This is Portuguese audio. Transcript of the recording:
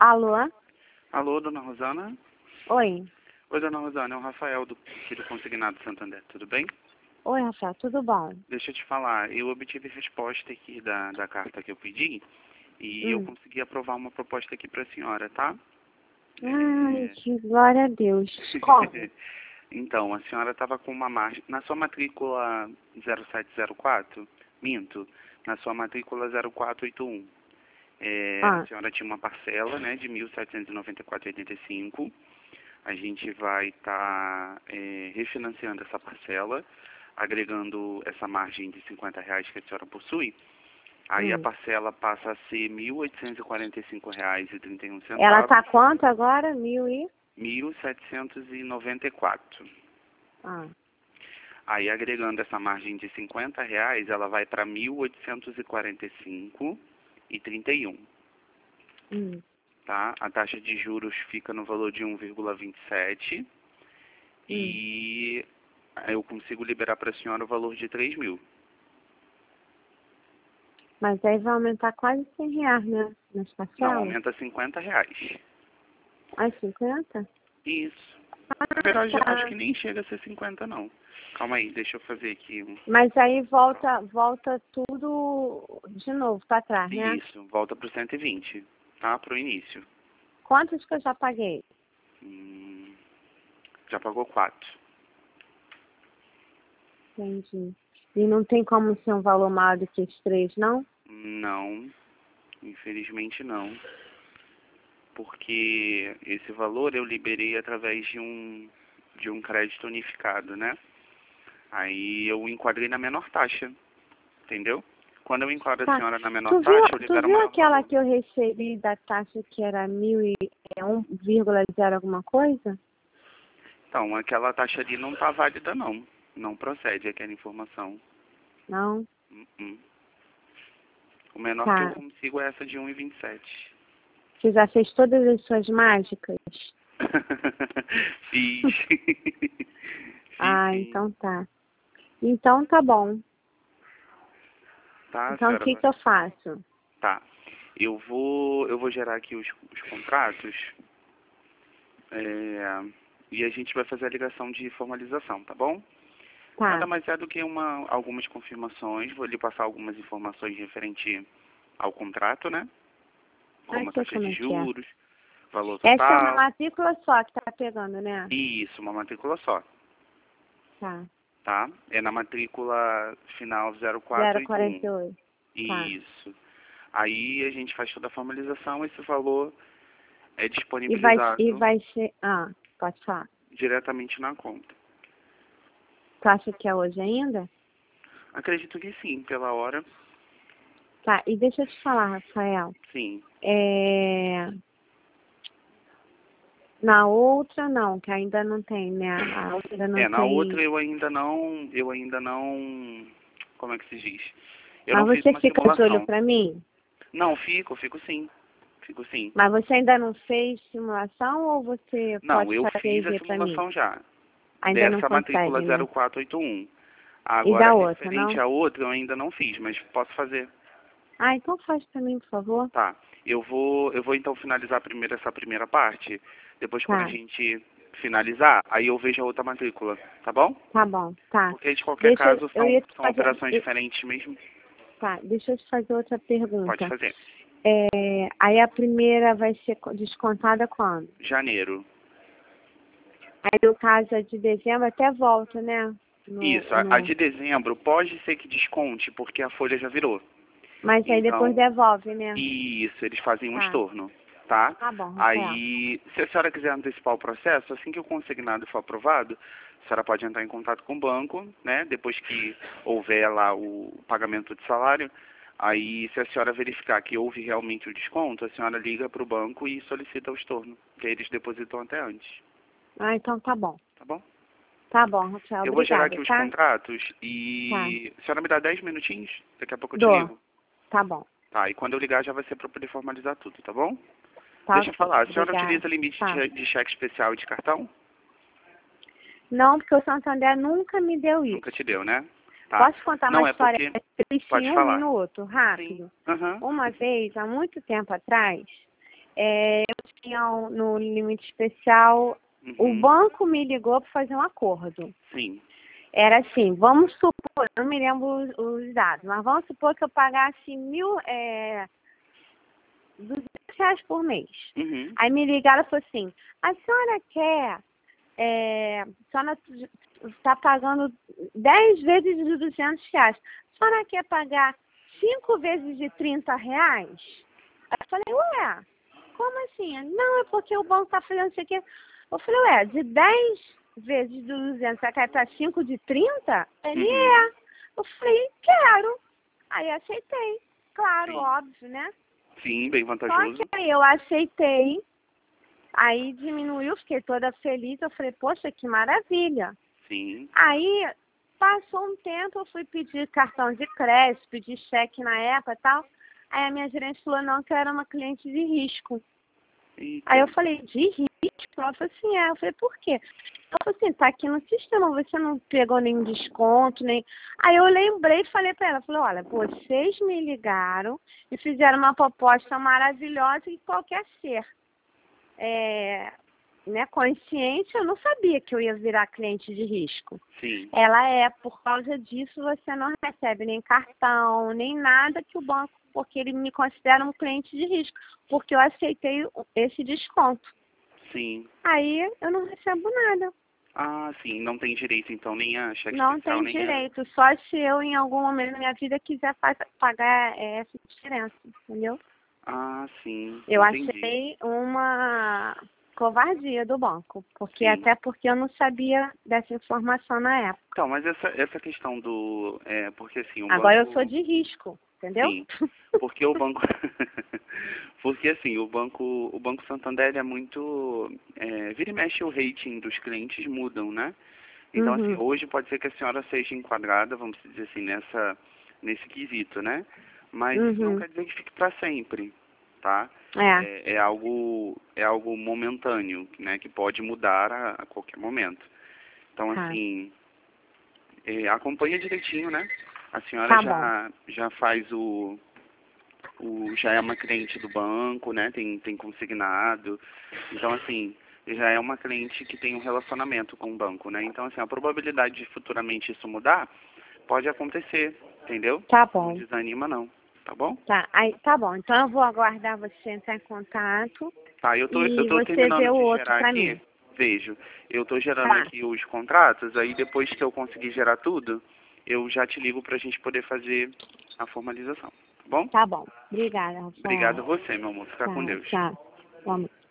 Alô? Alô, dona Rosana? Oi. Oi, dona Rosana, é o Rafael aqui do Consignado Santander, tudo bem? Oi, Rafael, tudo bom? Deixa eu te falar, eu obtive resposta aqui da carta que eu pedi e eu consegui aprovar uma proposta aqui para a senhora, tá? Ai, que glória a Deus. Como? Então, a senhora estava com uma margem, na sua matrícula 0704, minto, na sua matrícula 0481, a senhora tinha uma parcela, né, de R$ 1.794,85. A gente vai estar refinanciando essa parcela, agregando essa margem de R$ 50 que a senhora possui. Aí a parcela passa a ser R$ 1.845,31. Ela tá quanto agora? R$ 1.794. Ah. Aí agregando essa margem de R$ 50, ela vai para R$ 1.845,31. Tá? A taxa de juros fica no valor de 1,27 e eu consigo liberar para a senhora o valor de 3.000. Mas aí vai aumentar quase R$ 100, né? Nas parcelas? Não, aumenta R$ 50. Ah, 50? Isso. Na verdade, eu acho que nem chega a ser 50, não. Calma aí, deixa eu fazer aqui um... Mas aí volta tudo de novo para trás, né? Isso, volta para o 120, tá? Para o início. Quantos que eu já paguei? Já pagou 4. Entendi. E não tem como ser um valor maior do que os 3, não? Não, infelizmente não. Porque esse valor eu liberei através de um crédito unificado, né? Aí eu enquadrei na menor taxa, entendeu? Quando eu enquadro a senhora na menor taxa, eu libero Tu viu maior aquela valor. que eu recebi da taxa que era 1,0 alguma coisa? Então, aquela taxa ali não está válida, não. Não procede aquela informação. Não? O menor que eu consigo é essa de 1,27. Você já fez todas as suas mágicas? Fiz. Ah, sim. então tá. Então tá bom. Tá, Então o que eu faço? Tá. Eu vou gerar aqui os contratos e a gente vai fazer a ligação de formalização, tá bom? Tá. Nada mais é do que algumas confirmações. Vou lhe passar algumas informações referente ao contrato, né? Como a taxa de juros, valor total. Essa é uma matrícula só que tá pegando, né? Isso, uma matrícula só. Tá. Tá? É na matrícula final 0481. 048. Isso. Aí a gente faz toda a formalização, esse valor é disponibilizado E vai ser... Ah, pode falar. diretamente na conta. Tu acha que é hoje ainda? Acredito que sim, pela hora. Tá, e deixa eu te falar, Rafael. Sim. Na outra não, que ainda não tem, né? A outra ainda não tem. Na outra eu ainda não, como é que se diz? Eu não Mas fiz você uma fica de simulação. olho pra mim? Não, fico sim. Fico sim. Mas você ainda não fez simulação ou você Não, pode eu fazer fiz e a ver pra mim? simulação já. Ainda não Dessa matrícula consegue, né? 0481. E Agora, da outra, referente não? à outra, eu ainda não fiz, mas posso fazer. Ah, então faz pra mim, por favor. Tá. Eu vou então finalizar primeiro essa primeira parte. Depois, quando a gente finalizar, aí eu vejo a outra matrícula, tá bom? Tá bom, tá. Porque, de qualquer caso, são operações diferentes mesmo. Tá, deixa eu te fazer outra pergunta. Pode fazer. Aí a primeira vai ser descontada quando? Janeiro. Aí no caso a de dezembro até volta, né? Isso, a de dezembro pode ser que desconte, porque a folha já virou. Mas aí depois devolve, né? Isso, eles fazem um estorno, tá? Tá bom, Aí, se a senhora quiser antecipar o processo, assim que o consignado for aprovado, a senhora pode entrar em contato com o banco, né? Depois que houver lá o pagamento de salário, aí se a senhora verificar que houve realmente o desconto, a senhora liga para o banco e solicita o estorno, que aí eles depositam até antes. Ah, então tá bom. Tá bom? Tá bom, Rafael, eu vou gerar aqui os contratos e a senhora me dá 10 minutinhos, daqui a pouco eu te ligo. Tá bom. Tá, e quando eu ligar já vai ser para poder formalizar tudo, tá bom? Tá. Deixa eu falar, a senhora utiliza limite de cheque especial e de cartão? Não, porque o Santander nunca me deu isso. Nunca te deu, né? Tá. Posso contar uma história triste em um minuto, rápido? Sim. Uma vez, há muito tempo atrás, Eu tinha no limite especial, o banco me ligou para fazer um acordo. Sim. Era assim, vamos supor, não me lembro os dados, mas vamos supor que eu pagasse R$200 por mês. Aí me ligaram e falaram assim, a senhora quer, a senhora está pagando 10 vezes de R$200. A senhora quer pagar 5 vezes de R$30? Aí eu falei, ué, como assim? Não, é porque o banco está fazendo isso aqui. Eu falei, ué, de 10 vezes de 200, você quer para 5 de 30? Ele é. Eu falei, quero. Aí aceitei. Claro, óbvio, né? Sim, bem vantajoso. Só que aí eu aceitei, aí diminuiu, fiquei toda feliz. Eu falei, poxa, que maravilha. Sim. Aí passou um tempo, eu fui pedir cartão de crédito, pedir cheque na época e tal. Aí a minha gerente falou, não, que eu era uma cliente de risco. Eita. Aí eu falei, de risco? Ela falou assim, Eu falei, por quê? Ela falou assim, tá aqui no sistema, você não pegou nenhum desconto, nem... Aí eu lembrei e falei pra ela, falei, olha, vocês me ligaram e fizeram uma proposta maravilhosa que qualquer ser consciente, eu não sabia que eu ia virar cliente de risco. Sim. Por causa disso, você não recebe nem cartão, nem nada que o banco, porque ele me considera um cliente de risco, porque eu aceitei esse desconto. Sim. Aí eu não recebo nada. Ah, sim, não tem direito então nem a cheque Não especial, tem nem direito, só se eu em algum momento da minha vida quiser pagar essa diferença, entendeu? Ah, sim, Eu entendi. achei uma covardia do banco, porque Sim. até porque eu não sabia dessa informação na época. Então, mas essa questão do... porque assim, o Agora banco... eu sou de risco, entendeu? Sim, porque o banco... porque assim, o Banco Santander é muito... vira e mexe o rating dos clientes mudam, né? Então, assim, hoje pode ser que a senhora seja enquadrada, vamos dizer assim, nesse quesito, né? Mas isso não quer dizer que fique para sempre, tá? É algo momentâneo, né? Que pode mudar a qualquer momento. Então, assim, acompanha direitinho, né? A senhora já faz já é uma cliente do banco, né? Tem consignado. Então, assim, já é uma cliente que tem um relacionamento com o banco, né? Então, assim, a probabilidade de futuramente isso mudar pode acontecer, entendeu? Tá bom. Não desanima, não. Tá bom? Tá bom. Então eu vou aguardar você entrar em contato. Tá, eu tô você terminando vê o de outro gerar pra aqui. mim. Vejo. Eu tô gerando aqui os contratos, aí depois que eu conseguir gerar tudo, eu já te ligo pra gente poder fazer a formalização, tá bom? Tá bom. Obrigada, Rafael. Obrigado a você, meu amor. Fica com Deus. Tchau.